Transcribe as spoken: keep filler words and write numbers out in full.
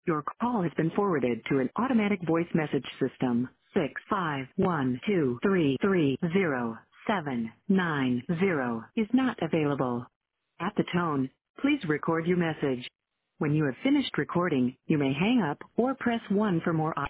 Your call has been forwarded to an automatic voice message system. Six five one two three three zero seven nine zero is not available. At the tone, please record your message. When you have finished recording, you may hang up or press one for more options.